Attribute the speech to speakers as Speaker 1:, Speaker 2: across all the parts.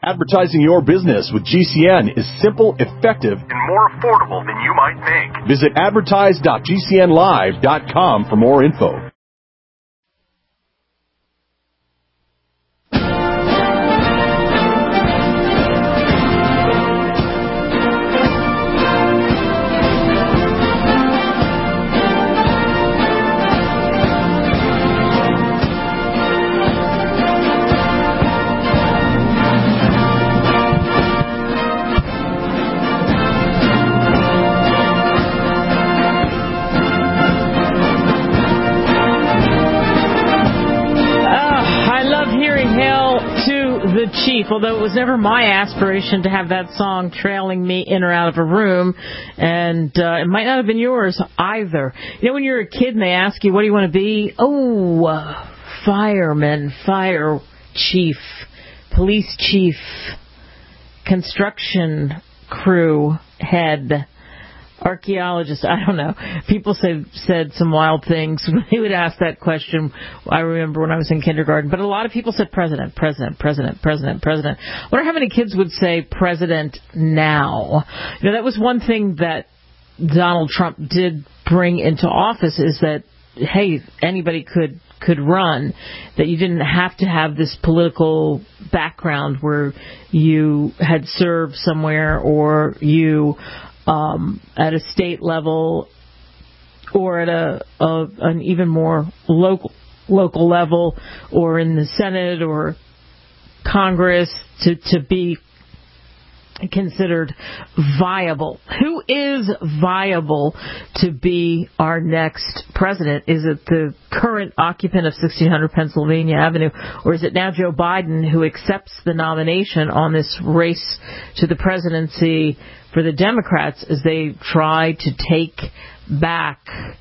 Speaker 1: Advertising your business with GCN is simple, effective, and more affordable than you might think. Visit advertise.gcnlive.com for more info.
Speaker 2: Chief, although it was never my aspiration to have that song trailing me in or out of a room, and it might not have been yours either. You know, when you're a kid and they ask you, what do you want to be? Oh, fireman, fire chief, police chief, construction crew head, archaeologist, I don't know. People said some wild things when they would ask that question. I remember when I was in kindergarten. But a lot of people said president. I wonder how many kids would say president now. You know, that was one thing that Donald Trump did bring into office, is that, hey, anybody could run, that you didn't have to have this political background where you had served somewhere, or you at a state level, or at an even more local level, or in the Senate or Congress, to be considered viable. Who is viable to be our next president? Is it the current occupant of 1600 Pennsylvania Avenue, or is it now Joe Biden, who accepts the nomination on this race to the presidency for the Democrats as they try to take back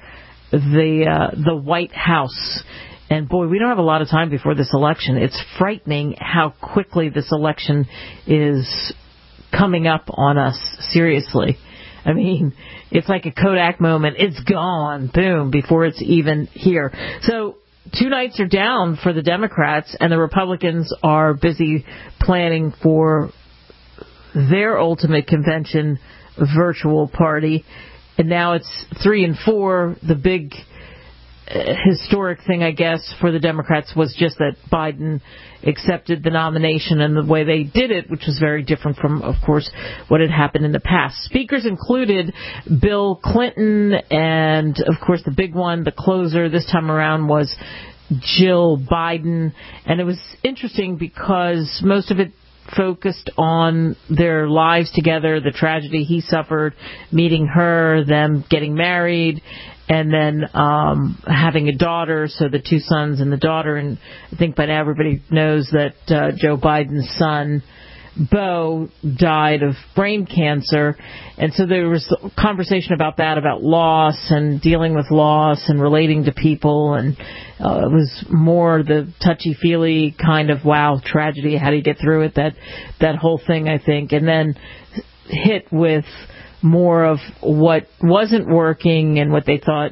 Speaker 2: the White House? And boy, we don't have a lot of time before this election. It's frightening how quickly this election is coming up on us, seriously. I mean, it's like a Kodak moment. It's gone, boom, before it's even here. So 2 nights are down for the Democrats, and the Republicans are busy planning for their ultimate convention virtual party. And now it's 3 and 4. The big historic thing, I guess, for the Democrats was just that Biden accepted the nomination, and the way they did it, which was very different from, of course, what had happened in the past. Speakers included Bill Clinton, and, of course, the big one, the closer this time around, was Jill Biden. And it was interesting because most of it focused on their lives together, the tragedy he suffered, meeting her, them getting married, and then having a daughter, so the 2 sons and the daughter. And I think by now everybody knows that Joe Biden's son, Beau, died of brain cancer. And so there was conversation about that, about loss and dealing with loss and relating to people. And it was more the touchy-feely kind of, wow, tragedy, how do you get through it, that whole thing, I think. And then hit with more of what wasn't working and what they thought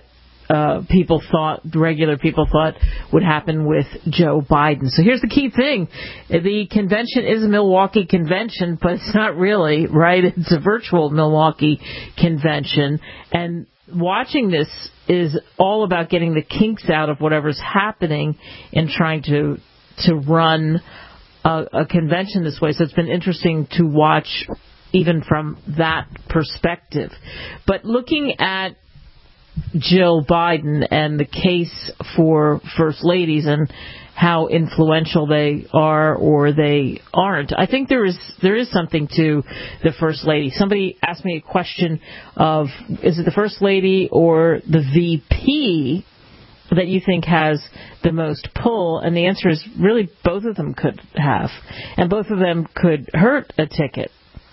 Speaker 2: regular people thought would happen with Joe Biden. So here's the key thing. The convention is a Milwaukee convention, but it's not really, right? It's a virtual Milwaukee convention. And watching this is all about getting the kinks out of whatever's happening in trying to run a convention this way. So it's been interesting to watch even from that perspective. But looking at Jill Biden and the case for first ladies and how influential they are or they aren't, I think there is something to the first lady. Somebody asked me a question of, is it the first lady or the VP that you think has the most pull? And the answer is really both of them could have, and both of them could hurt a ticket.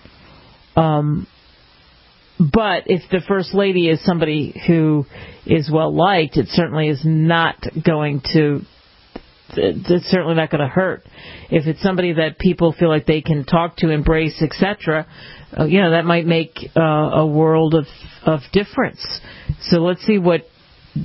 Speaker 2: But if the first lady is somebody who is well liked, it certainly is not going to. It's certainly not going to hurt. If it's somebody that people feel like they can talk to, embrace, etc., that might make a world of difference. So let's see what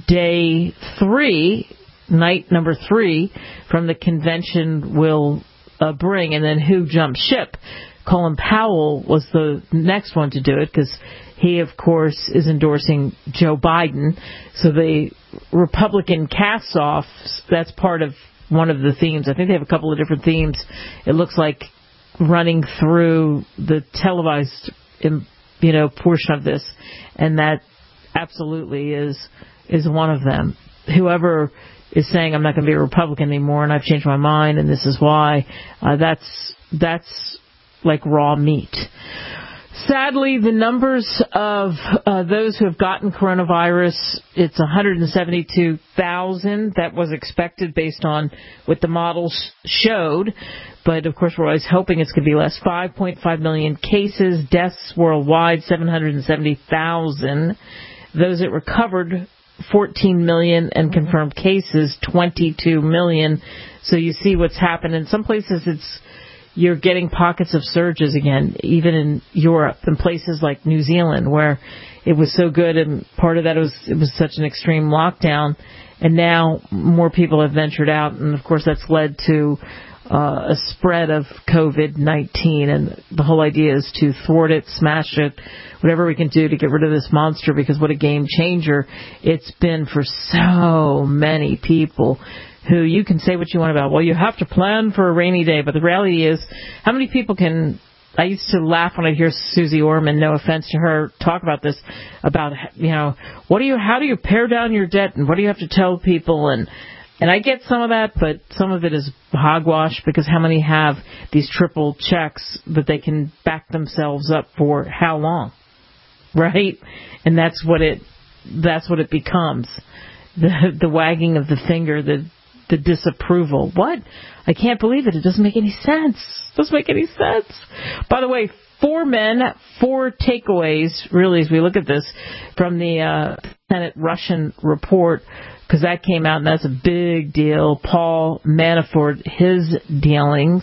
Speaker 2: day 3, night number 3 from the convention will bring, and then who jumped ship. Colin Powell was the next one to do it because he, of course, is endorsing Joe Biden. So the Republican cast-offs, that's part of one of the themes. I think they have a couple of different themes. It looks like running through the televised, portion of this, and that absolutely is one of them. Whoever is saying I'm not going to be a Republican anymore and I've changed my mind and this is why, that's like raw meat. Sadly, the numbers of those who have gotten coronavirus, it's 172,000. That was expected based on what the models showed. But, of course, we're always hoping it's going to be less. 5.5 million cases, deaths worldwide, 770,000. Those that recovered, 14 million, and confirmed cases, 22 million. So you see what's happened. In some places, you're getting pockets of surges again, even in Europe and places like New Zealand where it was so good, and part of that it was such an extreme lockdown, and now more people have ventured out, and of course that's led to a spread of COVID-19, and the whole idea is to thwart it, smash it, whatever we can do to get rid of this monster, because what a game changer it's been for so many people who you can say what you want about. Well, you have to plan for a rainy day, but the reality is, how many people can... I used to laugh when I'd hear Susie Orman, no offense to her, talk about this, about, how do you pare down your debt, and what do you have to tell people, and I get some of that, but some of it is hogwash, because how many have these triple checks that they can back themselves up for how long, right? And that's what it becomes, the wagging of the finger, the disapproval. What? I can't believe it. It doesn't make any sense. By the way, 4 men, 4 takeaways, really, as we look at this, from the Senate Russian report, because that came out, and that's a big deal. Paul Manafort, his dealings,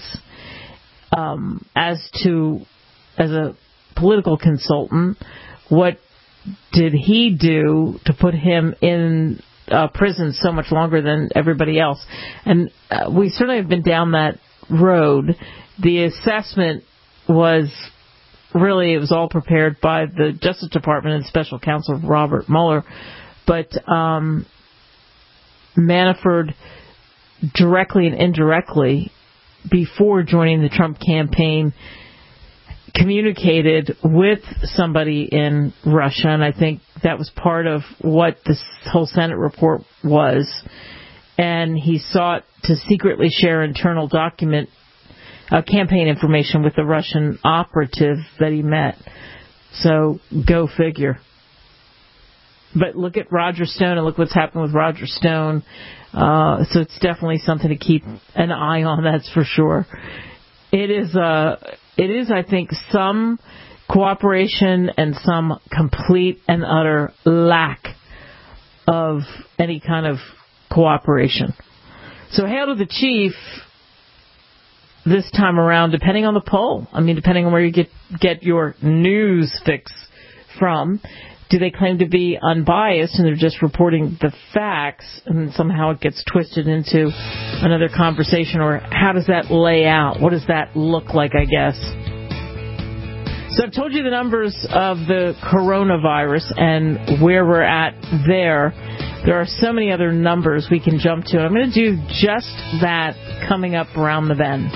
Speaker 2: as a political consultant, what did he do to put him in prison so much longer than everybody else? And we certainly have been down that road. The assessment was really, it was all prepared by the Justice Department and Special Counsel Robert Mueller, but Manafort, directly and indirectly, before joining the Trump campaign, communicated with somebody in Russia, and I think that was part of what this whole Senate report was. And he sought to secretly share internal campaign information with the Russian operative that he met. So, go figure. But look at Roger Stone, and look what's happened with Roger Stone. So it's definitely something to keep an eye on, that's for sure. It is, I think, some cooperation and some complete and utter lack of any kind of cooperation. So hail to the chief this time around, depending on the poll. I mean, depending on where you get your news fix from. Do they claim to be unbiased and they're just reporting the facts, and somehow it gets twisted into another conversation? Or how does that lay out? What does that look like, I guess? So I've told you the numbers of the coronavirus and where we're at there. There are so many other numbers we can jump to. I'm going to do just that coming up around the bend.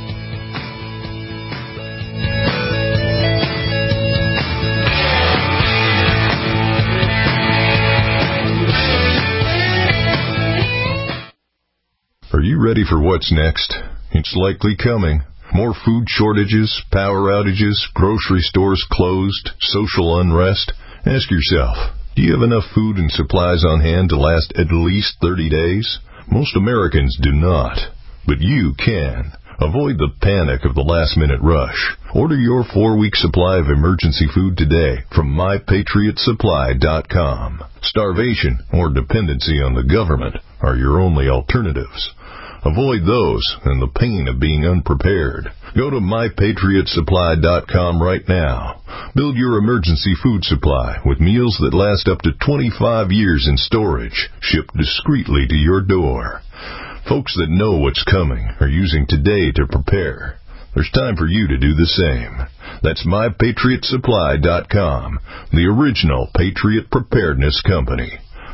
Speaker 3: Are you ready for what's next? It's likely coming. More food shortages, power outages, grocery stores closed, social unrest. Ask yourself, do you have enough food and supplies on hand to last at least 30 days? Most Americans do not, but you can. Avoid the panic of the last-minute rush. Order your 4-week supply of emergency food today from MyPatriotSupply.com. Starvation or dependency on the government are your only alternatives. Avoid those and the pain of being unprepared. Go to MyPatriotSupply.com right now. Build your emergency food supply with meals that last up to 25 years in storage, shipped discreetly to your door. Folks that know what's coming are using today to prepare. There's time for you to do the same. That's MyPatriotSupply.com, the original Patriot Preparedness Company.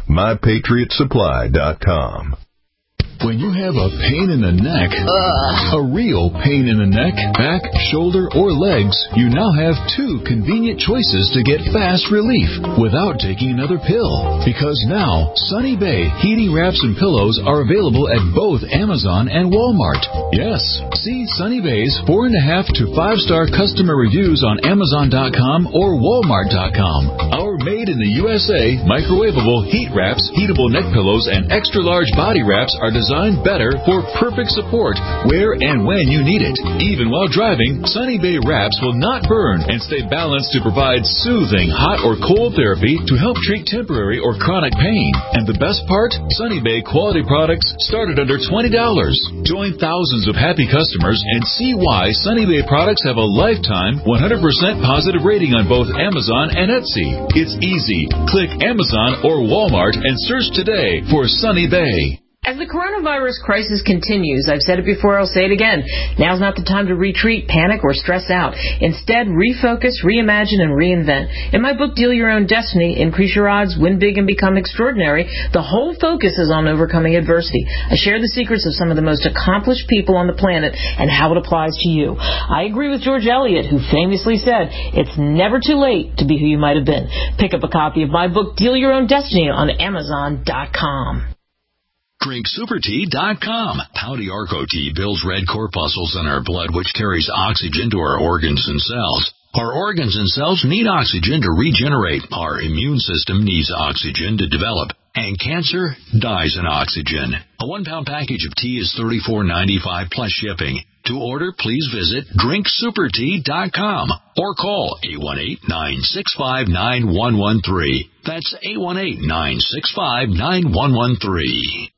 Speaker 3: MyPatriotSupply.com.
Speaker 4: When you have a pain in the neck, a real pain in the neck, back, shoulder, or legs, you now have two convenient choices to get fast relief without taking another pill. Because now, Sunny Bay heating wraps and pillows are available at both Amazon and Walmart. Yes, see Sunny Bay's 4.5 to 5-star customer reviews on Amazon.com or Walmart.com. Our made in the USA microwavable heat wraps, heatable neck pillows, and extra large body wraps are designed better for perfect support where and when you need it. Even while driving, Sunny Bay wraps will not burn and stay balanced to provide soothing hot or cold therapy to help treat temporary or chronic pain. And the best part? Sunny Bay quality products start at under $20. Join thousands of happy customers and see why Sunny Bay products have a lifetime 100% positive rating on both Amazon and Etsy. It's easy. Click Amazon or Walmart and search today for Sunny Bay.
Speaker 2: As the coronavirus crisis continues, I've said it before, I'll say it again, now's not the time to retreat, panic, or stress out. Instead, refocus, reimagine, and reinvent. In my book, Deal Your Own Destiny, Increase Your Odds, Win Big, and Become Extraordinary, the whole focus is on overcoming adversity. I share the secrets of some of the most accomplished people on the planet and how it applies to you. I agree with George Eliot, who famously said, it's never too late to be who you might have been. Pick up a copy of my book, Deal Your Own Destiny, on Amazon.com.
Speaker 5: DrinkSuperTea.com. Pouty Arco Tea builds red corpuscles in our blood, which carries oxygen to our organs and cells. Our organs and cells need oxygen to regenerate. Our immune system needs oxygen to develop. And cancer dies in oxygen. A 1-pound package of tea is $34.95 plus shipping. To order, please visit DrinkSuperTea.com or call 818-965-9113. That's 818-965-9113.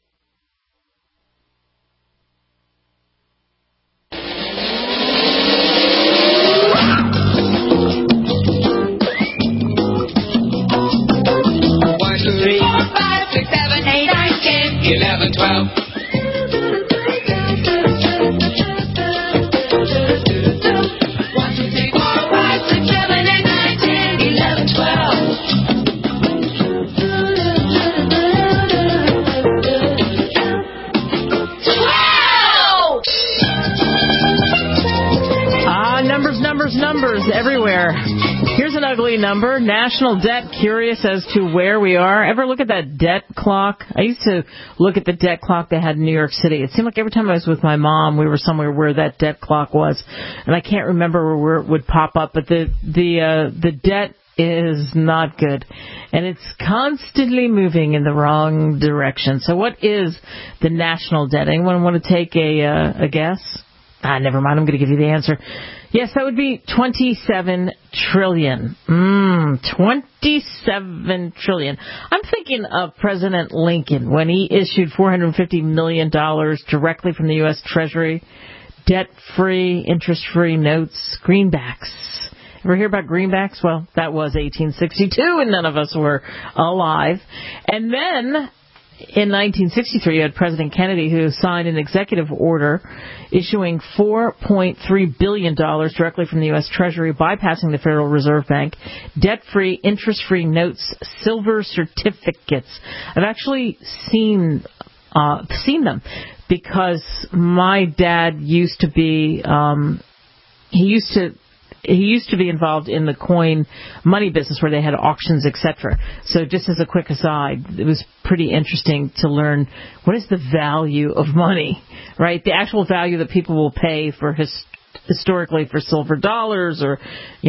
Speaker 2: Numbers everywhere. Here's an ugly number. National debt, curious as to where we are. Ever look at that debt clock? I used to look at the debt clock they had in New York City. It seemed like every time I was with my mom, we were somewhere where that debt clock was. And I can't remember where it would pop up, but the debt is not good. And it's constantly moving in the wrong direction. So what is the national debt? Anyone want to take a guess? Never mind. I'm going to give you the answer. Yes, that would be $27 trillion. 27 trillion. I'm thinking of President Lincoln when he issued $450 million directly from the U.S. Treasury, debt-free, interest-free notes, greenbacks. Ever hear about greenbacks? Well, that was 1862, and none of us were alive. And then in 1963, you had President Kennedy, who signed an executive order issuing $4.3 billion directly from the U.S. Treasury, bypassing the Federal Reserve Bank, debt-free, interest-free notes, silver certificates. I've actually seen them because my dad used to be he used to be involved in the coin money business where they had auctions, etc. So just as a quick aside, it was pretty interesting to learn what is the value of money, right? The actual value that people will pay for historically for silver dollars or,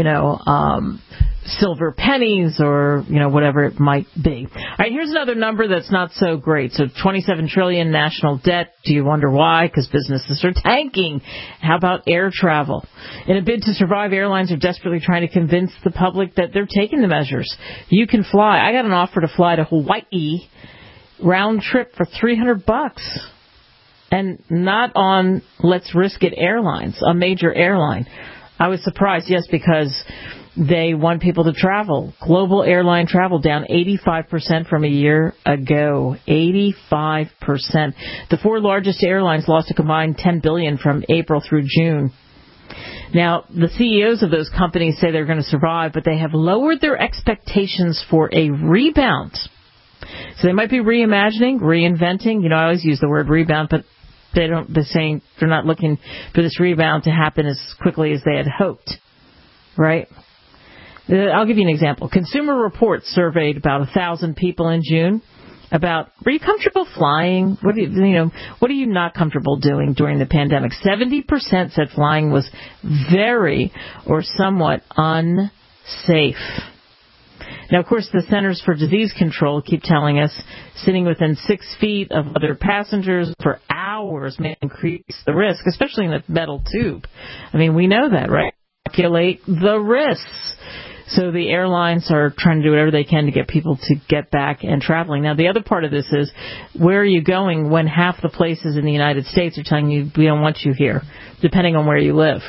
Speaker 2: silver pennies or, whatever it might be. All right, here's another number that's not so great. So 27 trillion national debt. Do you wonder why? Because businesses are tanking. How about air travel? In a bid to survive, airlines are desperately trying to convince the public that they're taking the measures. You can fly. I got an offer to fly to Hawaii, round trip for $300. And not on Let's Risk It Airlines, a major airline. I was surprised, yes, because They want people to travel. Global airline travel down 85% from a year ago. 85%. The 4 largest airlines lost a combined $10 billion from April through June. Now, the CEOs of those companies say they're going to survive, but they have lowered their expectations for a rebound. So they might be reimagining, reinventing. I always use the word rebound, but they're saying they're not looking for this rebound to happen as quickly as they had hoped. Right? I'll give you an example. Consumer Reports surveyed about 1,000 people in June about, were you comfortable flying? What are you not comfortable doing during the pandemic? 70% said flying was very or somewhat unsafe. Now, of course, the Centers for Disease Control keep telling us sitting within 6 feet of other passengers for hours may increase the risk, especially in a metal tube. I mean, we know that, right? Calculate the risks. So the airlines are trying to do whatever they can to get people to get back and traveling. Now, the other part of this is, where are you going when half the places in the United States are telling you, we don't want you here, depending on where you live?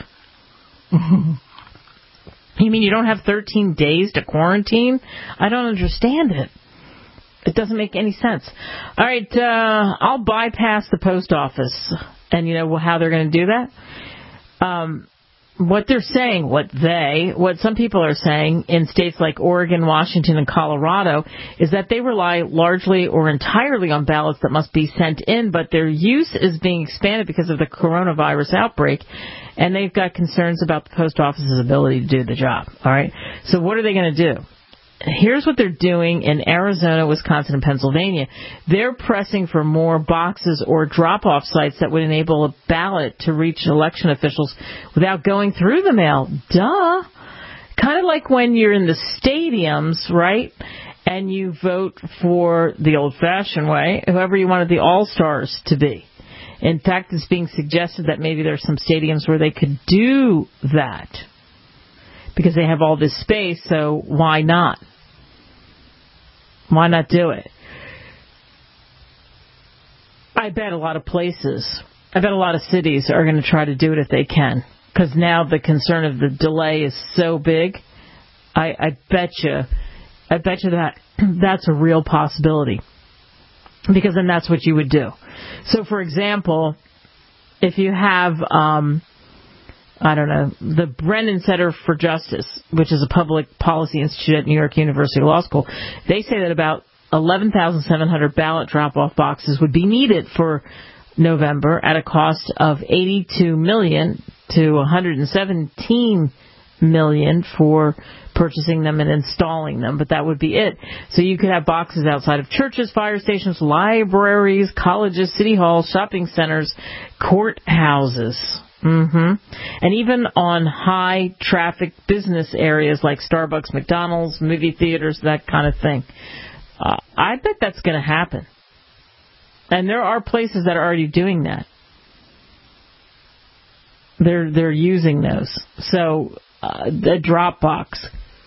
Speaker 2: You mean you don't have 13 days to quarantine? I don't understand it. It doesn't make any sense. All right, I'll bypass the post office. And you know how they're going to do that? What they're saying, what some people are saying in states like Oregon, Washington, and Colorado is that they rely largely or entirely on ballots that must be sent in, but their use is being expanded because of the coronavirus outbreak, and they've got concerns about the post office's ability to do the job. All right, so what are they going to do? Here's what they're doing in Arizona, Wisconsin, and Pennsylvania. They're pressing for more boxes or drop-off sites that would enable a ballot to reach election officials without going through the mail. Duh. Kind of like when you're in the stadiums, right, and you vote for the old-fashioned way, whoever you wanted the all-stars to be. In fact, it's being suggested that maybe there's some stadiums where they could do that, because they have all this space, so why not? Why not do it? I bet a lot of cities are going to try to do it if they can, because now the concern of the delay is so big. I bet you that that's a real possibility, because then that's what you would do. So, for example, if you have the Brennan Center for Justice, which is a public policy institute at New York University Law School, they say that about 11,700 ballot drop-off boxes would be needed for November at a cost of $82 million to $117 million for purchasing them and installing them, but that would be it. So you could have boxes outside of churches, fire stations, libraries, colleges, city halls, shopping centers, courthouses. And even on high traffic business areas like Starbucks, McDonald's, movie theaters, that kind of thing. I bet that's going to happen. And there are places that are already doing that. They're using those. So the drop box.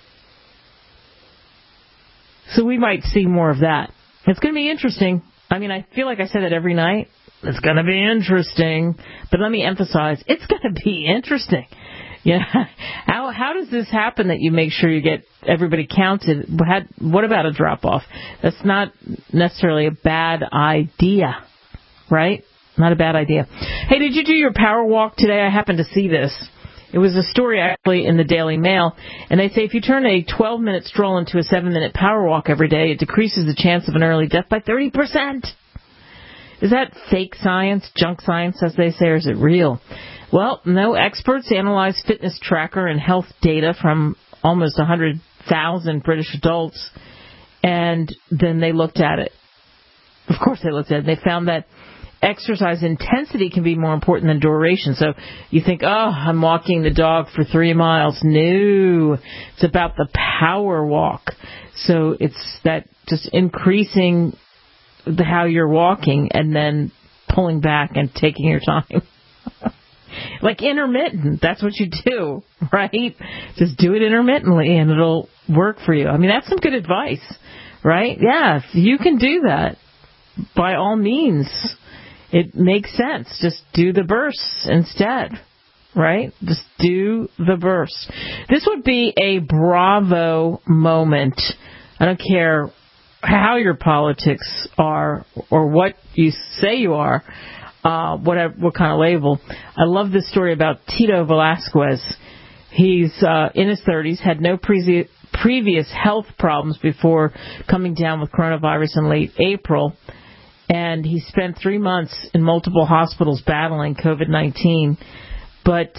Speaker 2: So we might see more of that. It's going to be interesting. I mean, I feel like I say that every night. It's going to be interesting. But let me emphasize, it's going to be interesting. Yeah. How does this happen that you make sure you get everybody counted? What about a drop-off? That's not necessarily a bad idea, right? Not a bad idea. Hey, did you do your power walk today? I happened to see this. It was a story actually in the Daily Mail, and they say if you turn a 12-minute stroll into a 7-minute power walk every day, it decreases the chance of an early death by 30%. Is that fake science, junk science, as they say, or is it real? Well, no, experts analyzed fitness tracker and health data from almost 100,000 British adults, and then they looked at it. Of course they looked at it. They found that exercise intensity can be more important than duration. So you think, I'm walking the dog for 3 miles. No, it's about the power walk. So it's that just increasing how you're walking and then pulling back and taking your time. Like intermittent, that's what you do, right? Just do it intermittently and it'll work for you. I mean, that's some good advice, right? Yeah, if you can do that, by all means, it makes sense. Just do the bursts instead. right? Just do the burst. This would be a bravo moment. I don't care how your politics are or what you say you are, what kind of label. I love this story about Tito Velasquez. He's in his 30s, had no previous health problems before coming down with coronavirus in late April, and he spent 3 months in multiple hospitals battling COVID-19. But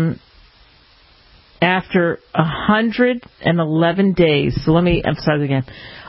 Speaker 2: after 111 days, so let me emphasize again,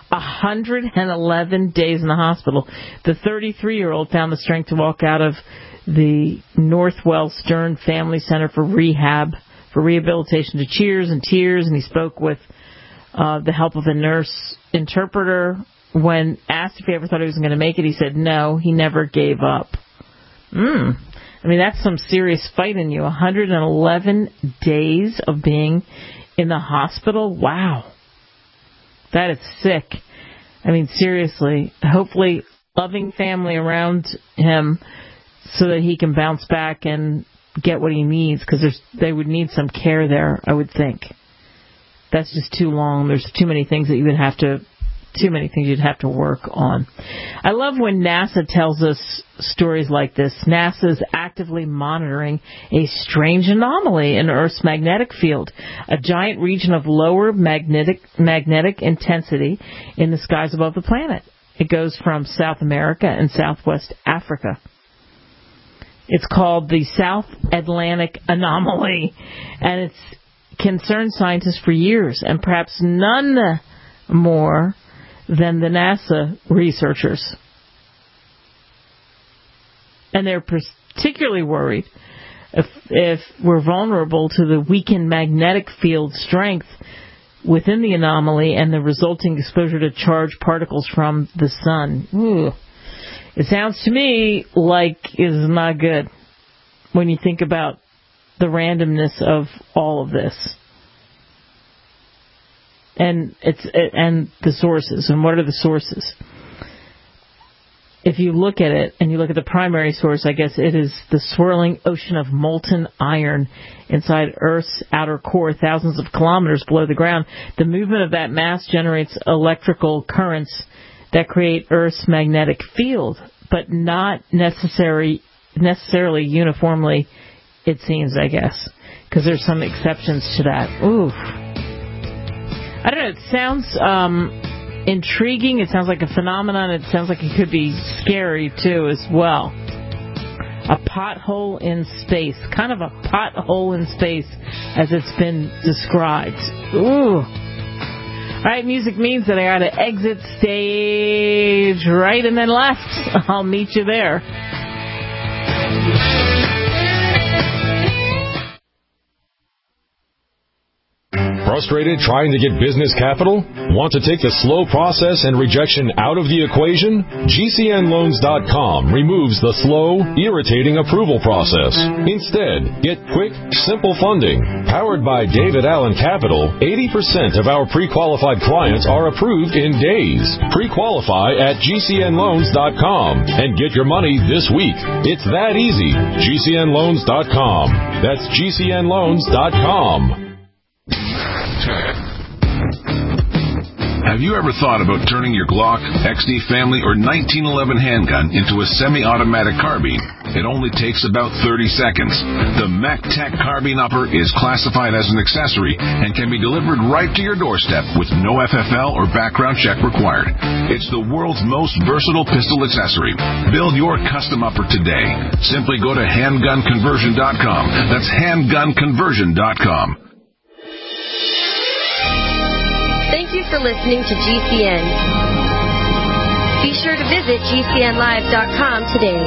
Speaker 2: 111 days in the hospital, the 33-year-old found the strength to walk out of the Northwell Stern Family Center for rehabilitation to cheers and tears, and he spoke with the help of a nurse interpreter. When asked if he ever thought he was going to make it, he said no, he never gave up. I mean, that's some serious fight in you. 111 days of being in the hospital. Wow. That is sick. I mean, seriously. Hopefully, loving family around him so that he can bounce back and get what he needs, because they would need some care there, I would think. That's just too long. There's too many things that you'd have to work on. I love when NASA tells us stories like this. NASA is actively monitoring a strange anomaly in Earth's magnetic field, a giant region of lower magnetic intensity in the skies above the planet. It goes from South America and Southwest Africa. It's called the South Atlantic Anomaly, and it's concerned scientists for years, and perhaps none more than the NASA researchers. And they're particularly worried if we're vulnerable to the weakened magnetic field strength within the anomaly and the resulting exposure to charged particles from the sun. Ooh. It sounds to me like it's not good when you think about the randomness of all of this. And the sources, and what are the sources? If you look at it, and you look at the primary source, I guess it is the swirling ocean of molten iron inside Earth's outer core, thousands of kilometers below the ground. The movement of that mass generates electrical currents that create Earth's magnetic field, but not necessarily uniformly, it seems, I guess, because there's some exceptions to that. Oof. I don't know, it sounds intriguing, it sounds like a phenomenon, it sounds like it could be scary too as well. A pothole in space, kind of a pothole in space as it's been described. Ooh. Alright, music means that I gotta exit stage right and then left. I'll meet you there.
Speaker 1: Frustrated trying to get business capital? Want to take the slow process and rejection out of the equation? GCNloans.com removes the slow, irritating approval process. Instead, get quick, simple funding. Powered by David Allen Capital, 80% of our pre-qualified clients are approved in days. Pre-qualify at GCNloans.com and get your money this week. It's that easy. GCNloans.com. That's GCNloans.com.
Speaker 6: Have you ever thought about turning your Glock, XD Family, or 1911 handgun into a semi-automatic carbine? It only takes about 30 seconds. The MacTac Carbine Upper is classified as an accessory and can be delivered right to your doorstep with no FFL or background check required. It's the world's most versatile pistol accessory. Build your custom upper today. Simply go to handgunconversion.com. That's handgunconversion.com.
Speaker 7: Thank you for listening to GCN. Be sure to visit GCNlive.com today.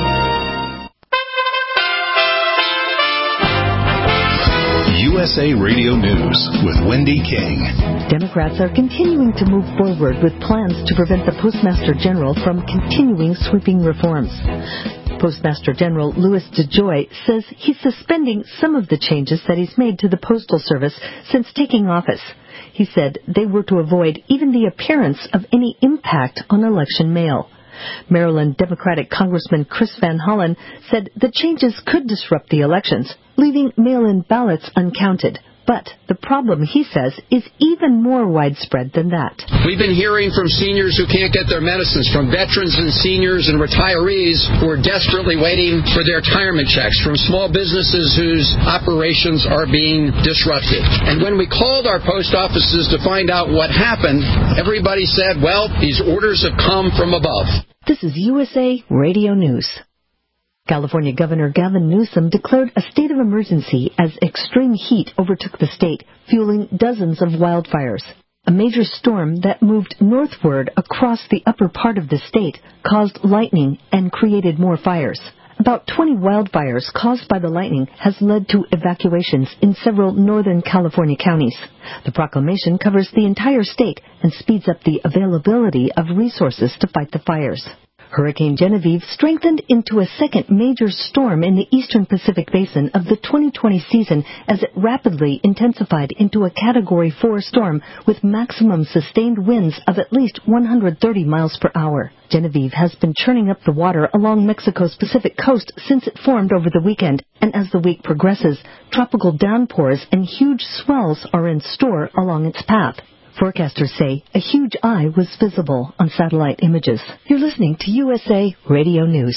Speaker 3: USA Radio News with Wendy King.
Speaker 8: Democrats are continuing to move forward with plans to prevent the Postmaster General from continuing sweeping reforms. Postmaster General Louis DeJoy says he's suspending some of the changes that he's made to the Postal Service since taking office. He said they were to avoid even the appearance of any impact on election mail. Maryland Democratic Congressman Chris Van Hollen said the changes could disrupt the elections, leaving mail-in ballots uncounted. But the problem, he says, is even more widespread than that.
Speaker 9: We've been hearing from seniors who can't get their medicines, from veterans and seniors and retirees who are desperately waiting for their retirement checks, from small businesses whose operations are being disrupted. And when we called our post offices to find out what happened, everybody said, well, these orders have come from above.
Speaker 8: This is USA Radio News. California Governor Gavin Newsom declared a state of emergency as extreme heat overtook the state, fueling dozens of wildfires. A major storm that moved northward across the upper part of the state caused lightning and created more fires. About 20 wildfires caused by the lightning has led to evacuations in several northern California counties. The proclamation covers the entire state and speeds up the availability of resources to fight the fires. Hurricane Genevieve strengthened into a second major storm in the eastern Pacific basin of the 2020 season as it rapidly intensified into a Category 4 storm with maximum sustained winds of at least 130 miles per hour. Genevieve has been churning up the water along Mexico's Pacific coast since it formed over the weekend, and as the week progresses, tropical downpours and huge swells are in store along its path. Forecasters say a huge eye was visible on satellite images. You're listening to USA Radio News.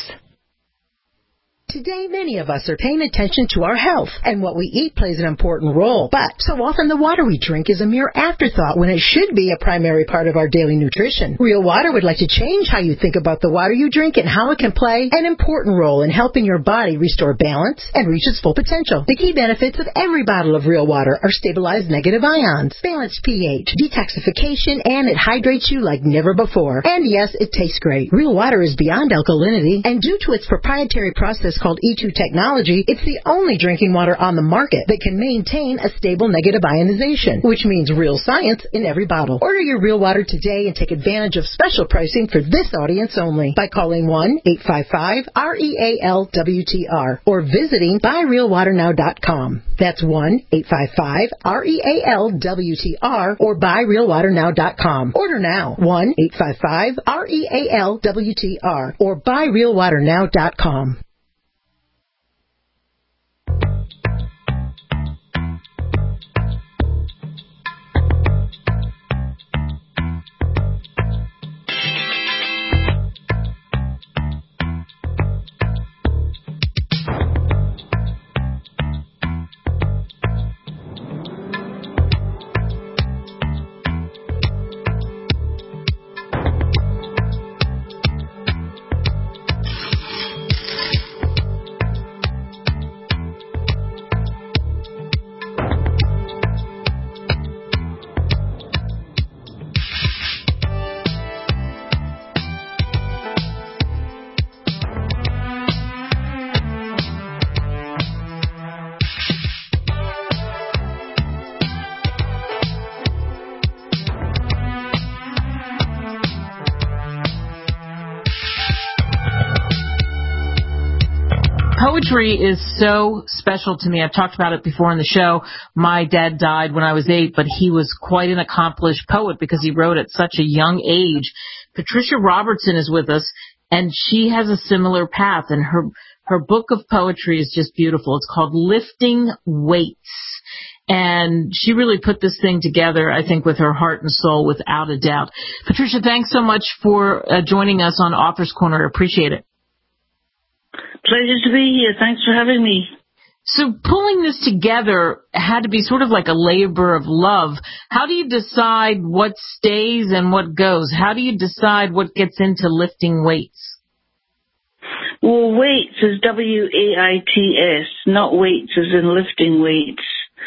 Speaker 10: Today, many of us are paying attention to our health, and what we eat plays an important role. But so often the water we drink is a mere afterthought when it should be a primary part of our daily nutrition. Real Water would like to change how you think about the water you drink and how it can play an important role in helping your body restore balance and reach its full potential. The key benefits of every bottle of Real Water are stabilized negative ions, balanced pH, detoxification, and it hydrates you like never before. And yes, it tastes great. Real Water is beyond alkalinity, and due to its proprietary process called E2 technology, it's the only drinking water on the market that can maintain a stable negative ionization, which means real science in every bottle. Order your Real Water today and take advantage of special pricing for this audience only by calling 1-855-REAL-WTR or visiting buyrealwaternow.com. That's 1-855-REAL-WTR or buyrealwaternow.com. Order now. 1-855-REAL-WTR or buyrealwaternow.com.
Speaker 2: Poetry is so special to me. I've talked about it before in the show. My dad died when I was 8, but he was quite an accomplished poet because he wrote at such a young age. Patricia Robertson is with us, and she has a similar path, and her book of poetry is just beautiful. It's called Lifting Weights. And she really put this thing together, I think, with her heart and soul, without a doubt. Patricia, thanks so much for joining us on Author's Corner. I appreciate it.
Speaker 11: Pleasure to be here. Thanks for having me.
Speaker 2: So pulling this together had to be sort of like a labor of love. How do you decide what stays and what goes? How do you decide what gets into lifting weights?
Speaker 11: Well, weights is W-A-I-T-S, not weights as in lifting weights.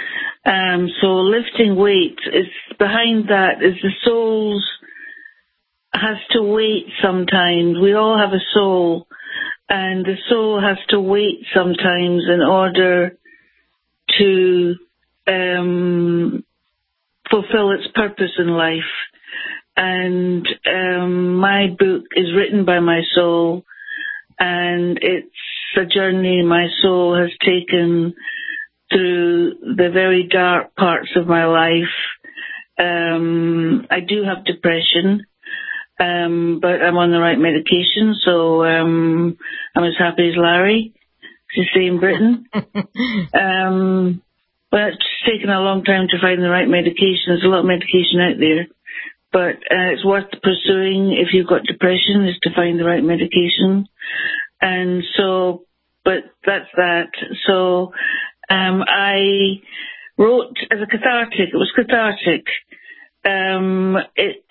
Speaker 11: So lifting weights, is behind that is the soul has to wait sometimes. We all have a soul. And the soul has to wait sometimes in order to fulfill its purpose in life. And my book is written by my soul, and it's a journey my soul has taken through the very dark parts of my life. I do have depression. but I'm on the right medication, so I'm as happy as Larry, to stay in Britain. But it's taken a long time to find the right medication. There's a lot of medication out there. But it's worth pursuing if you've got depression, is to find the right medication. And so, but that's that. So I wrote as a cathartic. It was cathartic. It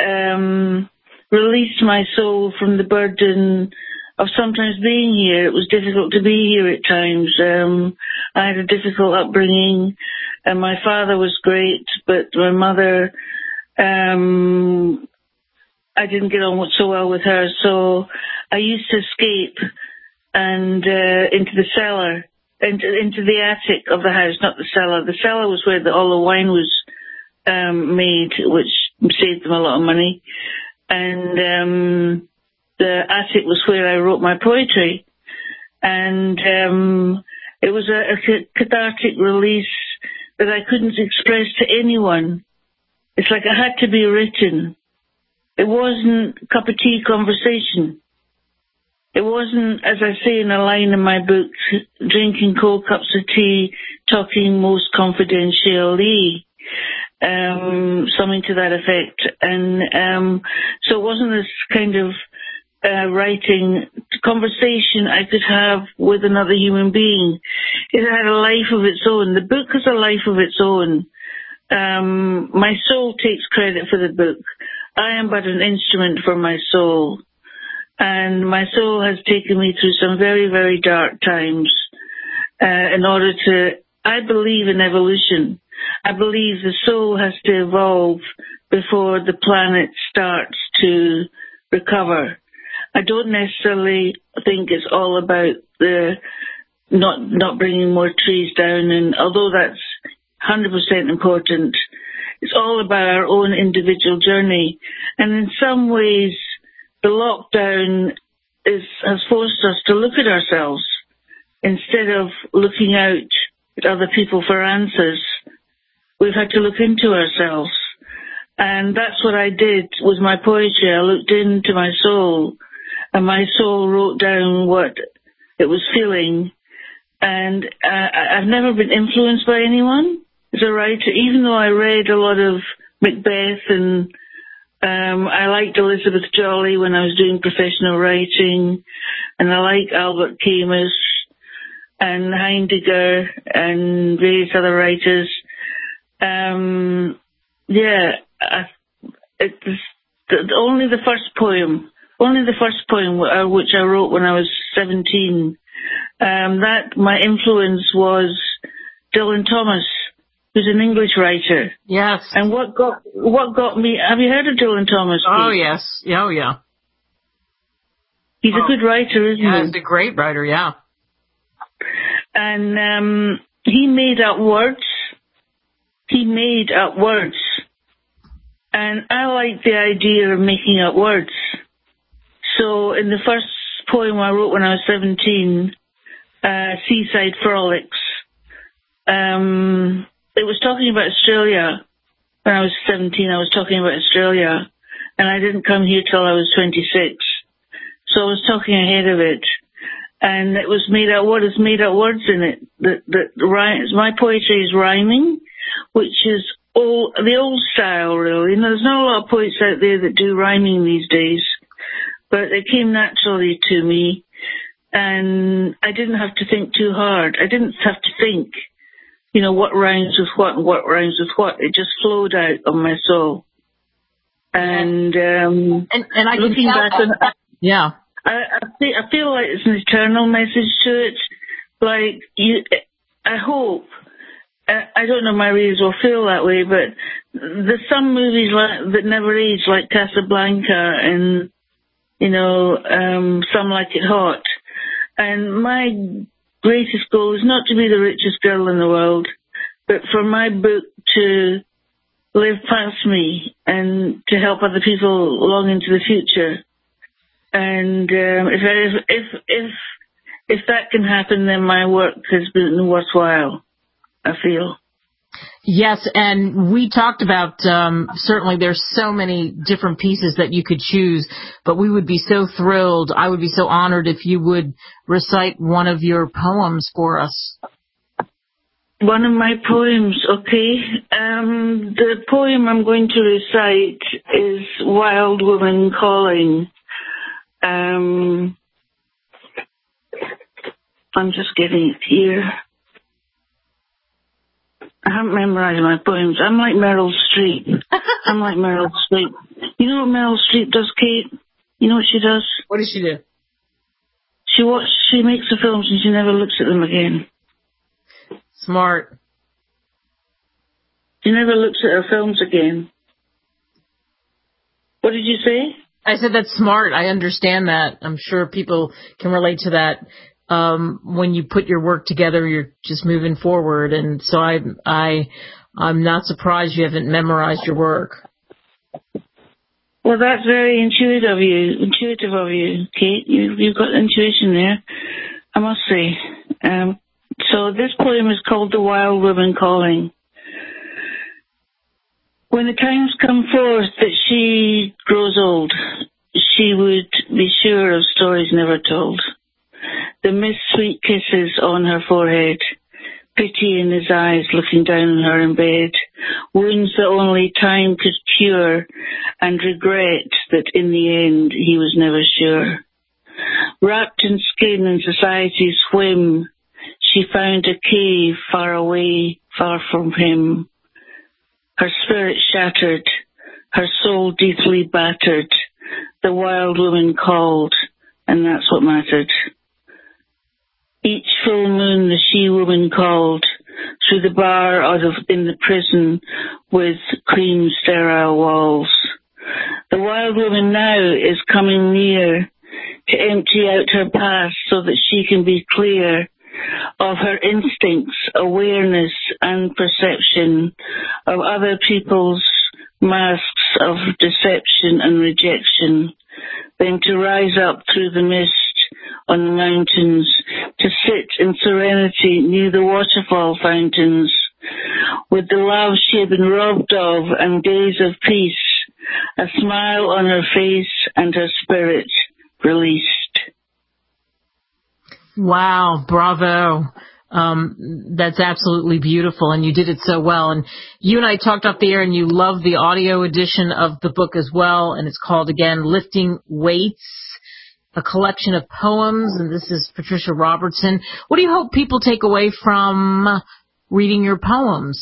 Speaker 11: released my soul from the burden of sometimes being here. It was difficult to be here at times. I had a difficult upbringing, and my father was great, but my mother, I didn't get on so well with her, so I used to escape and into the cellar, into the attic of the house, not the cellar. The cellar was where all the wine was made, which saved them a lot of money, and the attic was where I wrote my poetry, and it was a cathartic release that I couldn't express to anyone. It's like it had to be written. It wasn't a cup of tea conversation. It wasn't, as I say in a line in my book, drinking cold cups of tea, talking most confidentially. Something to that effect. And so it wasn't this kind of writing conversation I could have with another human being. It had a life of its own. The book has a life of its own. My soul takes credit for the book. I am but an instrument for my soul. And my soul has taken me through some very, very dark times in order to, I believe in evolution. I believe the soul has to evolve before the planet starts to recover. I don't necessarily think it's all about the not bringing more trees down, and although that's 100% important, it's all about our own individual journey. And in some ways, the lockdown has forced us to look at ourselves instead of looking out at other people for answers. We've had to look into ourselves. And that's what I did with my poetry. I looked into my soul, and my soul wrote down what it was feeling. And I've never been influenced by anyone as a writer, even though I read a lot of Macbeth, and I liked Elizabeth Jolley when I was doing professional writing, and I like Albert Camus and Heidegger and various other writers. Only the first poem which I wrote when I was 17, that my influence was Dylan Thomas, who's an English writer.
Speaker 2: Yes.
Speaker 11: And what got me, have you heard of Dylan Thomas?
Speaker 2: Oh, yes. Oh, yeah.
Speaker 11: He's a good writer, isn't he?
Speaker 2: Yeah, he's a great writer, yeah.
Speaker 11: And he made up words. And I like the idea of making up words. So in the first poem I wrote when I was 17, Seaside Frolics, it was talking about Australia. When I was 17, I was talking about Australia, and I didn't come here till I was 26. So I was talking ahead of it. And it was made out. What is made out words in it? That rhymes. My poetry is rhyming, which is the old style, really. You know, there's not a lot of poets out there that do rhyming these days, but it came naturally to me, and I didn't have to think too hard. I didn't have to think, you know, what rhymes with what and what rhymes with what. It just flowed out of my soul. And
Speaker 2: I
Speaker 11: looking back on,
Speaker 2: yeah.
Speaker 11: I feel like it's an eternal message to it. Like, I hope, I don't know if my readers will feel that way, but there's some movies that never age, like Casablanca, and, you know, Some Like It Hot. And my greatest goal is not to be the richest girl in the world, but for my book to live past me and to help other people long into the future. And if that can happen, then my work has been worthwhile, I feel.
Speaker 2: Yes, and we talked about, certainly there's so many different pieces that you could choose, but we would be so thrilled, I would be so honored if you would recite one of your poems for us.
Speaker 11: One of my poems, okay. The poem I'm going to recite is Wild Woman Calling. I'm just getting it here. I haven't memorized my poems. I'm like Meryl Streep. You know what Meryl Streep does, Kate? You know what she does?
Speaker 2: What does she do?
Speaker 11: She makes the films and she never looks at them again.
Speaker 2: Smart.
Speaker 11: She never looks at her films again. What did you say?
Speaker 2: I said that's smart. I understand that. I'm sure people can relate to that. When you put your work together, you're just moving forward. And so I'm not surprised you haven't memorized your work.
Speaker 11: Well, that's very intuitive of you, Kate. You've got intuition there, I must say. So this poem is called The Wild Woman Calling. When the times come forth that she grows old, she would be sure of stories never told. The mist-sweet kisses on her forehead, pity in his eyes looking down on her in bed, wounds that only time could cure, and regret that in the end he was never sure. Wrapped in skin and society's whim, she found a cave far away, far from him. Her spirit shattered, her soul deeply battered. The wild woman called, and that's what mattered. Each full moon the she-woman called, through the bar in the prison with cream sterile walls. The wild woman now is coming near to empty out her past so that she can be clear of her instincts, awareness and perception of other people's masks of deception and rejection, then to rise up through the mist on the mountains, to sit in serenity near the waterfall fountains, with the love she had been robbed of and days of peace, a smile on her face and her spirit released.
Speaker 2: Wow, bravo. That's absolutely beautiful, and you did it so well. And you and I talked off the air, and you love the audio edition of the book as well, and it's called, again, Lifting Weights, a collection of poems, and this is Patricia Robertson. What do you hope people take away from reading your poems?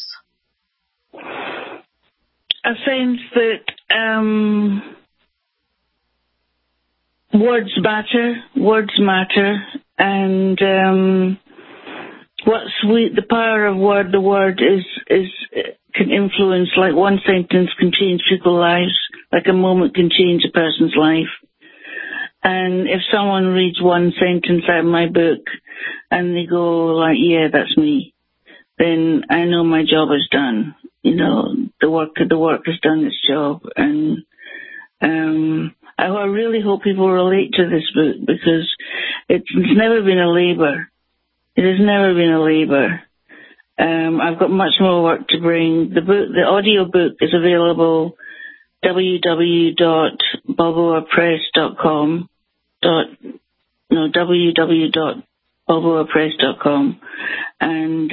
Speaker 11: A sense that words matter, and the power of the word can influence, like one sentence can change people's lives, like a moment can change a person's life. And if someone reads one sentence out of my book and they go like, yeah, that's me, then I know my job is done. You know, the work has done its job. And I really hope people relate to this book, because it's never been a labor. It has never been a labor. I've got much more work to bring. The audio book is available www.balboapress.com. www.balboapress.com, and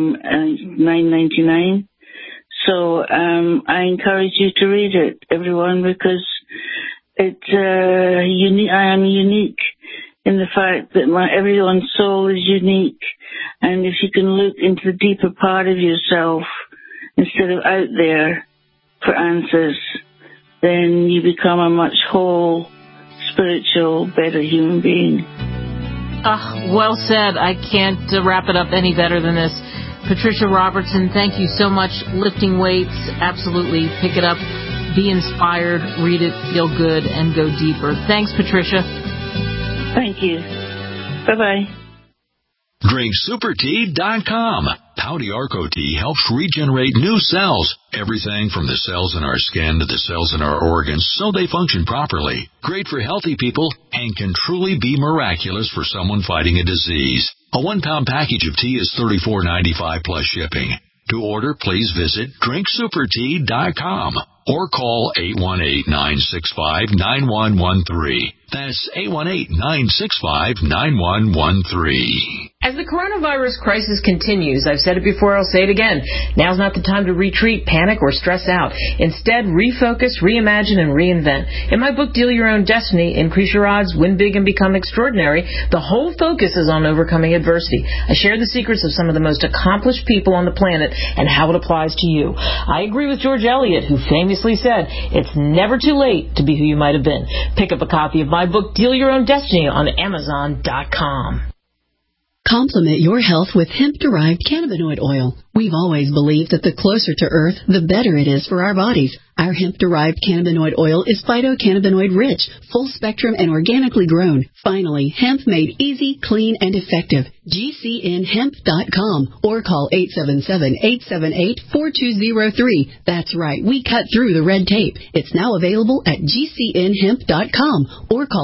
Speaker 11: $9.99. So I encourage you to read it, everyone, because it's unique. I am unique in the fact that everyone's soul is unique, and if you can look into the deeper part of yourself instead of out there for answers, then you become a much whole, spiritual, better human being.
Speaker 2: Well said. I can't wrap it up any better than this. Patricia Robertson, thank you so much. Lifting Weights, absolutely. Pick it up, be inspired, read it, feel good, and go deeper. Thanks, Patricia.
Speaker 11: Thank you. Bye-bye.
Speaker 5: DrinkSuperTea.com. Pouty Arco Tea helps regenerate new cells. Everything from the cells in our skin to the cells in our organs, so they function properly. Great for healthy people and can truly be miraculous for someone fighting a disease. A 1-pound package of tea is $34.95 plus shipping. To order, please visit drinksupertea.com or call 818-965-9113. That's 818-965-9113.
Speaker 2: As the coronavirus crisis continues, I've said it before, I'll say it again, now's not the time to retreat, panic, or stress out. Instead, refocus, reimagine, and reinvent. In my book, Deal Your Own Destiny, Increase Your Odds, Win Big, and Become Extraordinary, the whole focus is on overcoming adversity. I share the secrets of some of the most accomplished people on the planet and how it applies to you. I agree with George Eliot, who famously said, it's never too late to be who you might have been. Pick up a copy of my book, Deal Your Own Destiny, on Amazon.com.
Speaker 12: Complement your health with hemp-derived cannabinoid oil. We've always believed that the closer to Earth, the better it is for our bodies. Our hemp-derived cannabinoid oil is phytocannabinoid-rich, full-spectrum, and organically grown. Finally, hemp made easy, clean, and effective. GCNhemp.com or call 877-878-4203. That's right, we cut through the red tape. It's now available at GCNhemp.com or call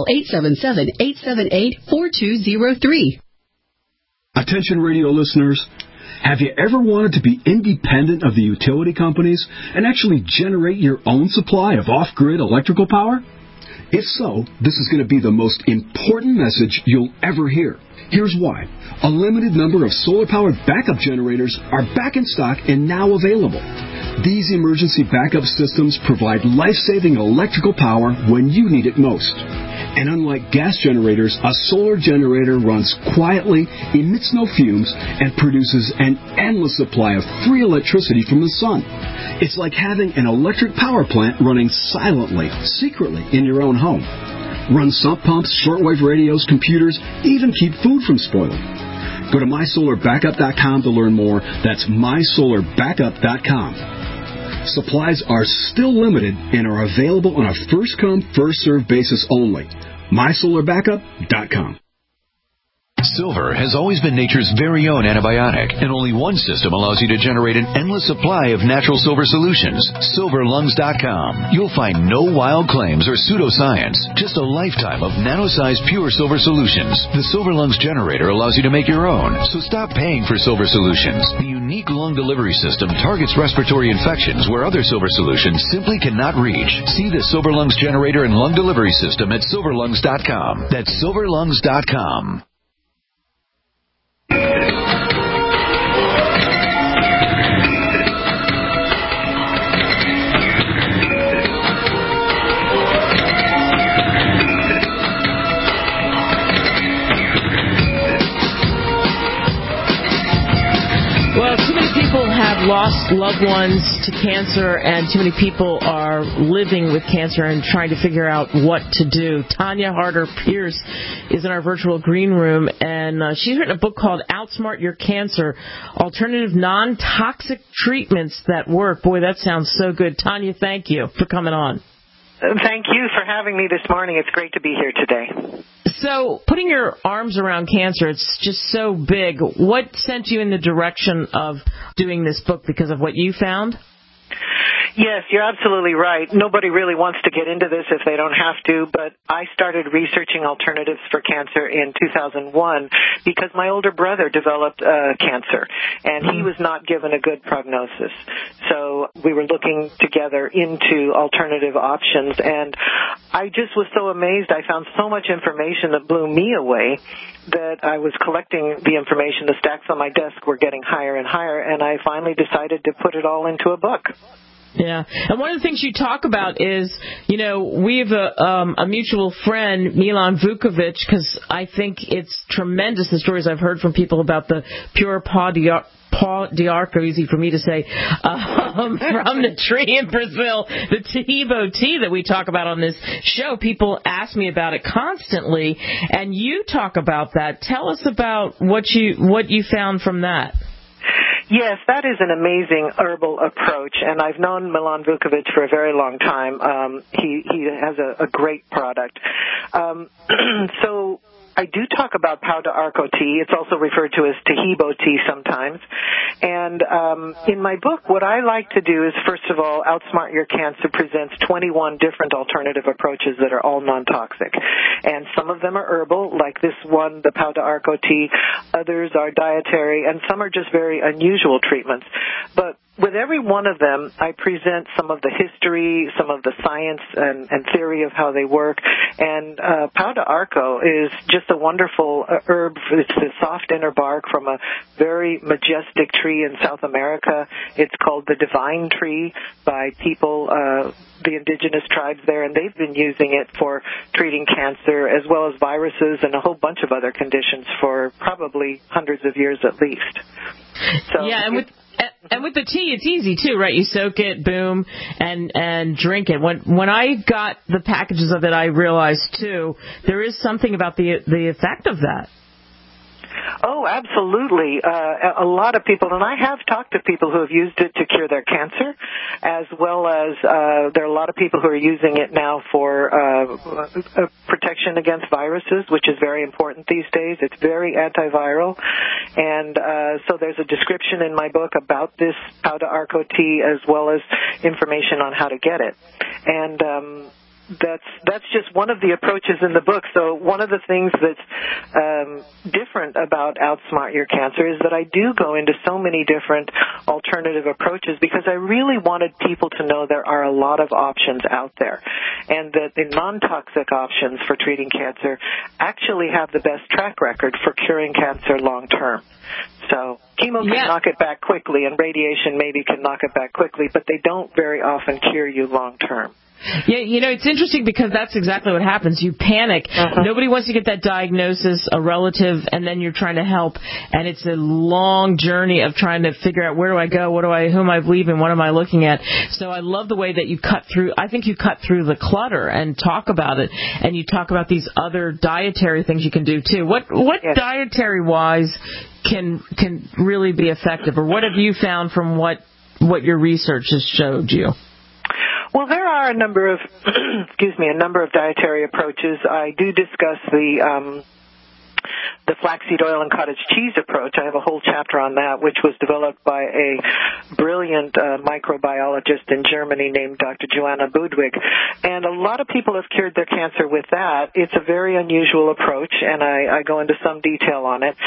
Speaker 12: 877-878-4203.
Speaker 13: Attention radio listeners, have you ever wanted to be independent of the utility companies and actually generate your own supply of off-grid electrical power? If so, this is going to be the most important message you'll ever hear. Here's why. A limited number of solar-powered backup generators are back in stock and now available. These emergency backup systems provide life-saving electrical power when you need it most. And unlike gas generators, a solar generator runs quietly, emits no fumes, and produces an endless supply of free electricity from the sun. It's like having an electric power plant running silently, secretly in your own home. Run sump pumps, shortwave radios, computers, even keep food from spoiling. Go to mysolarbackup.com to learn more. That's mysolarbackup.com. Supplies are still limited and are available on a first-come, first-served basis only. mysolarbackup.com.
Speaker 4: Silver has always been nature's very own antibiotic, and only one system allows you to generate an endless supply of natural silver solutions. SilverLungs.com. You'll find no wild claims or pseudoscience, just a lifetime of nano-sized pure silver solutions. The Silver Lungs generator allows you to make your own, so stop paying for silver solutions. The unique lung delivery system targets respiratory infections where other silver solutions simply cannot reach. See the Silver Lungs generator and lung delivery system at SilverLungs.com. That's SilverLungs.com.
Speaker 2: Well, too many people have lost loved ones to cancer, and too many people are living with cancer and trying to figure out what to do. Tanya Harder-Pierce is in our virtual green room, and she's written a book called Outsmart Your Cancer, Alternative Non-Toxic Treatments That Work. Boy, that sounds so good. Tanya, thank you for coming on.
Speaker 14: Thank you for having me this morning. It's great to be here today.
Speaker 2: So, putting your arms around cancer, it's just so big. What sent you in the direction of doing this book? Because of what you found?
Speaker 14: Yes, you're absolutely right. Nobody really wants to get into this if they don't have to, but I started researching alternatives for cancer in 2001 because my older brother developed cancer, and he was not given a good prognosis. So we were looking together into alternative options, and I just was so amazed. I found so much information that blew me away that I was collecting the information. The stacks on my desk were getting higher and higher, and I finally decided to put it all into a book.
Speaker 2: Yeah, and one of the things you talk about is, you know, we have a mutual friend, Milan Vukovic, because I think it's tremendous, the stories I've heard from people about the pure Pau d'Arco, easy for me to say, from the tree in Brazil, the Tahibo tea that we talk about on this show. People ask me about it constantly, and you talk about that. Tell us about what you found from that.
Speaker 14: Yes, that is an amazing herbal approach, and I've known Milan Vukovic for a very long time. He has a great product. So I do talk about Pau de Arco tea. It's also referred to as Tahibo tea sometimes. And in my book, what I like to do is, first of all, Outsmart Your Cancer presents 21 different alternative approaches that are all non-toxic. And some of them are herbal, like this one, the Pau de Arco tea. Others are dietary, and some are just very unusual treatments. But with every one of them, I present some of the history, some of the science and theory of how they work. And Pau de Arco is just a wonderful herb. It's the soft inner bark from a very majestic tree in South America. It's called the divine tree by people, the indigenous tribes there, and they've been using it for treating cancer as well as viruses and a whole bunch of other conditions for probably hundreds of years at least. So
Speaker 2: yeah, and with the tea, it's easy too, right? You soak it, boom, and drink it. When I got the packages of it, I realized too there is something about the effect of that.
Speaker 14: Oh, absolutely. A lot of people, and I have talked to people who have used it to cure their cancer, as well as there are a lot of people who are using it now for protection against viruses, which is very important these days. It's very antiviral. And so there's a description in my book about this Pau de Arco tea, as well as information on how to get it. And that's just one of the approaches in the book. So one of the things that's different about Outsmart Your Cancer is that I do go into so many different alternative approaches because I really wanted people to know there are a lot of options out there, and that the non-toxic options for treating cancer actually have the best track record for curing cancer long term. So chemo can knock it back quickly, and radiation maybe can knock it back quickly, but they don't very often cure you long term.
Speaker 2: Yeah, you know, it's interesting because that's exactly what happens. You panic. Nobody wants to get that diagnosis, a relative, and then you're trying to help. And it's a long journey of trying to figure out where do I go, who am I leaving, what am I looking at. So I love the way that you cut through. I think you cut through the clutter and talk about it, and you talk about these other dietary things you can do too. What dietary-wise can really be effective, or what have you found from what your research has showed you?
Speaker 14: Well, there are a number of, dietary approaches. I do discuss the flaxseed oil and cottage cheese approach. I have a whole chapter on that, which was developed by a brilliant microbiologist in Germany named Dr. Joanna Budwig. And a lot of people have cured their cancer with that. It's a very unusual approach, and I go into some detail on it.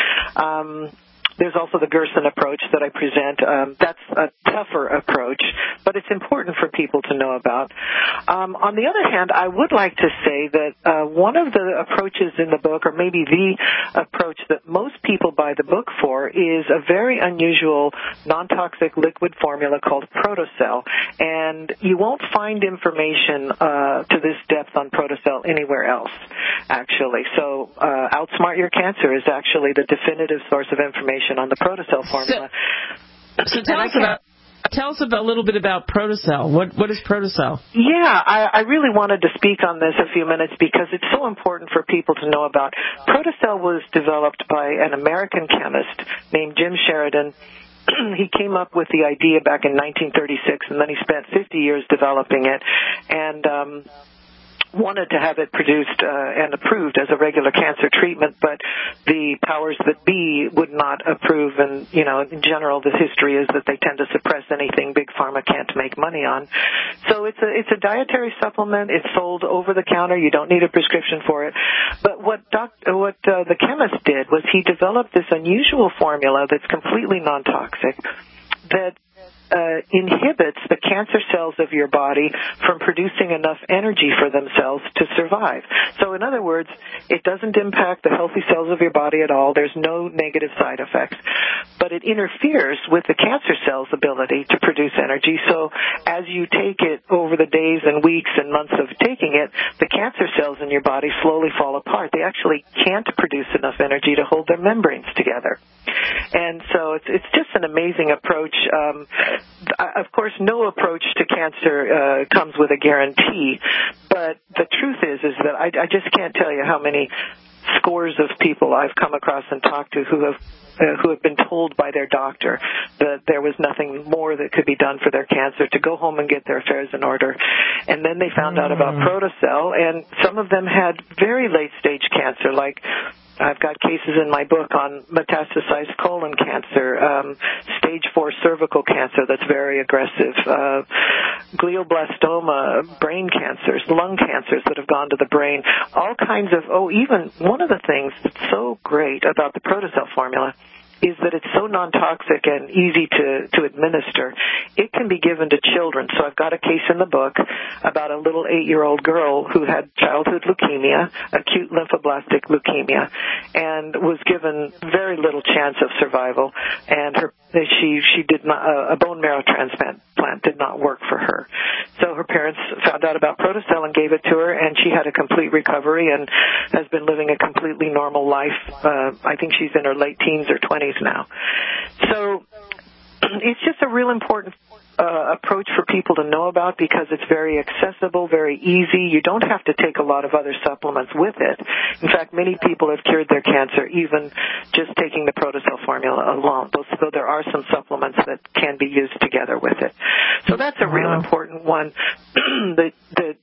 Speaker 14: There's also the Gerson approach that I present. That's a tougher approach, but it's important for people to know about. On the other hand, I would like to say that one of the approaches in the book, or maybe the approach that most people buy the book for, is a very unusual non-toxic liquid formula called Protocell. And you won't find information to this depth on Protocell anywhere else, actually. So Outsmart Your Cancer is actually the definitive source of information on the Protocell formula.
Speaker 2: So tell us a little bit about Protocell. What is Protocell?
Speaker 14: Yeah, I really wanted to speak on this a few minutes because it's so important for people to know about. Protocell was developed by an American chemist named Jim Sheridan. He came up with the idea back in 1936, and then he spent 50 years developing it, and wanted to have it produced and approved as a regular cancer treatment, but the powers that be would not approve. And, you know, in general, the history is that they tend to suppress anything big pharma can't make money on. So it's a dietary supplement. It's sold over the counter. You don't need a prescription for it. But what the chemist did was he developed this unusual formula that's completely non-toxic that inhibits the cancer cells of your body from producing enough energy for themselves to survive. So in other words, it doesn't impact the healthy cells of your body at all. There's no negative side effects. But it interferes with the cancer cells' ability to produce energy. So as you take it over the days and weeks and months of taking it, the cancer cells in your body slowly fall apart. They actually can't produce enough energy to hold their membranes together. And so it's just an amazing approach. Of course, no approach to cancer comes with a guarantee, but the truth is that I just can't tell you how many scores of people I've come across and talked to who have been told by their doctor that there was nothing more that could be done for their cancer, to go home and get their affairs in order. And then they found out about Protocell, and some of them had very late-stage cancer, like I've got cases in my book on metastasized colon cancer, stage 4 cervical cancer that's very aggressive, glioblastoma, brain cancers, lung cancers that have gone to the brain, all kinds of, even one of the things that's so great about the Protocell formula is that it's so non-toxic and easy to administer. It can be given to children. So I've got a case in the book about a little 8-year-old girl who had childhood leukemia, acute lymphoblastic leukemia, and was given very little chance of survival. And she did not, a bone marrow transplant did not work for her. So her parents found out about Protocell and gave it to her, and she had a complete recovery and has been living a completely normal life. I think she's in her late teens or 20s now. So it's just a real important approach for people to know about because it's very accessible, very easy. You don't have to take a lot of other supplements with it. In fact, many people have cured their cancer even just taking the Protocell formula alone, though there are some supplements that can be used together with it. So that's a real important one that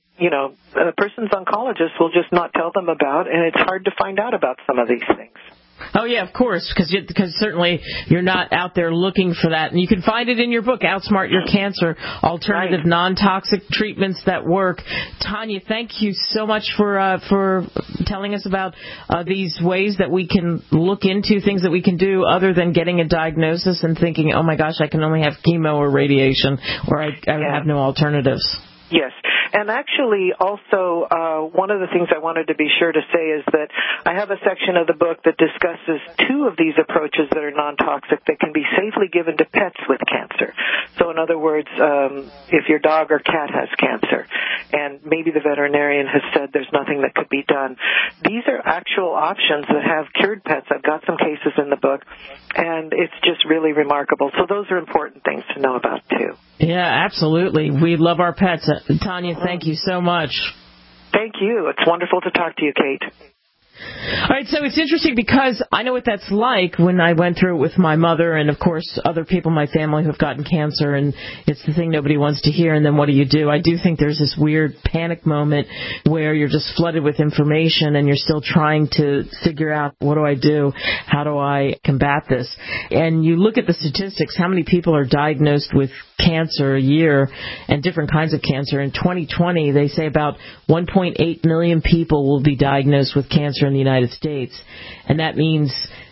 Speaker 14: a person's oncologist will just not tell them about, and it's hard to find out about some of these things.
Speaker 2: Oh, yeah, of course, because certainly you're not out there looking for that. And you can find it in your book, Outsmart Your Cancer, Alternative Non-Toxic Treatments That Work. Tanya, thank you so much for telling us about these ways that we can look into, things that we can do other than getting a diagnosis and thinking, oh, my gosh, I can only have chemo or radiation, or I have no alternatives.
Speaker 14: Yes. And actually, also, one of the things I wanted to be sure to say is that I have a section of the book that discusses 2 of these approaches that are non-toxic that can be safely given to pets with cancer. So in other words, if your dog or cat has cancer and maybe the veterinarian has said there's nothing that could be done, these are actual options that have cured pets. I've got some cases in the book, and it's just really remarkable. So those are important things to know about, too.
Speaker 2: Yeah, absolutely. We love our pets. Tanya, thank you so much.
Speaker 14: Thank you. It's wonderful to talk to you, Kate.
Speaker 2: All right, so it's interesting because I know what that's like when I went through it with my mother and, of course, other people in my family who have gotten cancer, and it's the thing nobody wants to hear, and then what do? I do think there's this weird panic moment where you're just flooded with information and you're still trying to figure out, what do I do? How do I combat this? And you look at the statistics, how many people are diagnosed with cancer a year and different kinds of cancer. In 2020, they say about 1.8 million people will be diagnosed with cancer in the United States, and that means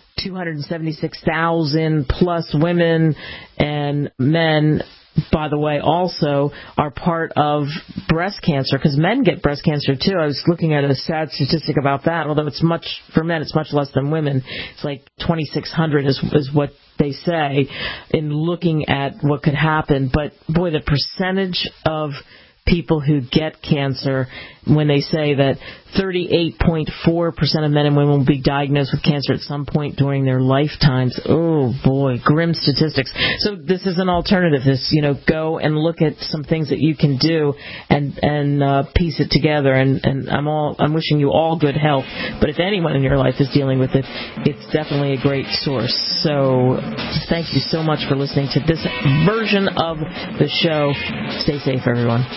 Speaker 2: 276,000 plus women and men, by the way, also are part of breast cancer, because men get breast cancer too. I was looking at a sad statistic about that, although it's much, for men, it's much less than women. It's like 2,600 is what they say in looking at what could happen. But boy, the percentage of people who get cancer, when they say that 38.4% of men and women will be diagnosed with cancer at some point during their lifetimes. Oh boy, grim statistics. So this is an alternative. This, go and look at some things that you can do and piece it together. And I'm wishing you all good health. But if anyone in your life is dealing with it, it's definitely a great source. So thank you so much for listening to this version of the show. Stay safe, everyone.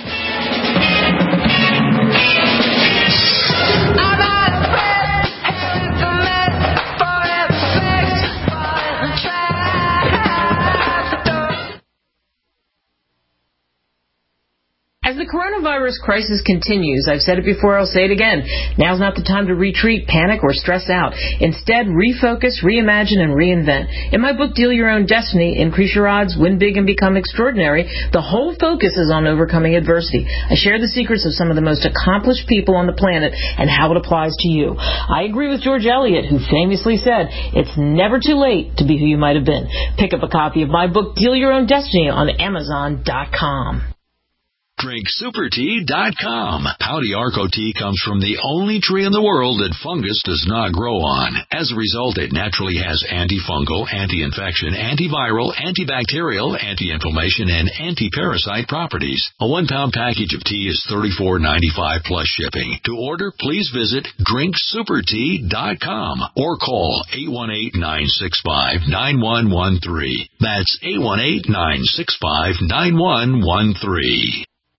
Speaker 2: As the coronavirus crisis continues, I've said it before, I'll say it again, now's not the time to retreat, panic, or stress out. Instead, refocus, reimagine, and reinvent. In my book, Deal Your Own Destiny, Increase Your Odds, Win Big, and Become Extraordinary, the whole focus is on overcoming adversity. I share the secrets of some of the most accomplished people on the planet and how it applies to you. I agree with George Eliot, who famously said, it's never too late to be who you might have been. Pick up a copy of my book, Deal Your Own Destiny, on Amazon.com.
Speaker 5: DrinkSuperTea.com. Pouty Arco tea comes from the only tree in the world that fungus does not grow on. As a result, it naturally has antifungal, anti-infection, antiviral, antibacterial, anti-inflammation, and anti-parasite properties. A 1-pound package of tea is $34.95 plus shipping. To order, please visit DrinkSuperTea.com or call 818-965-9113. That's 818-965-9113.